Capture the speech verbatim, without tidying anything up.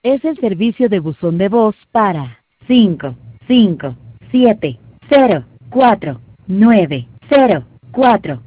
Es el servicio de buzón de voz para cinco cinco siete cero cuatro nueve cero cuatro.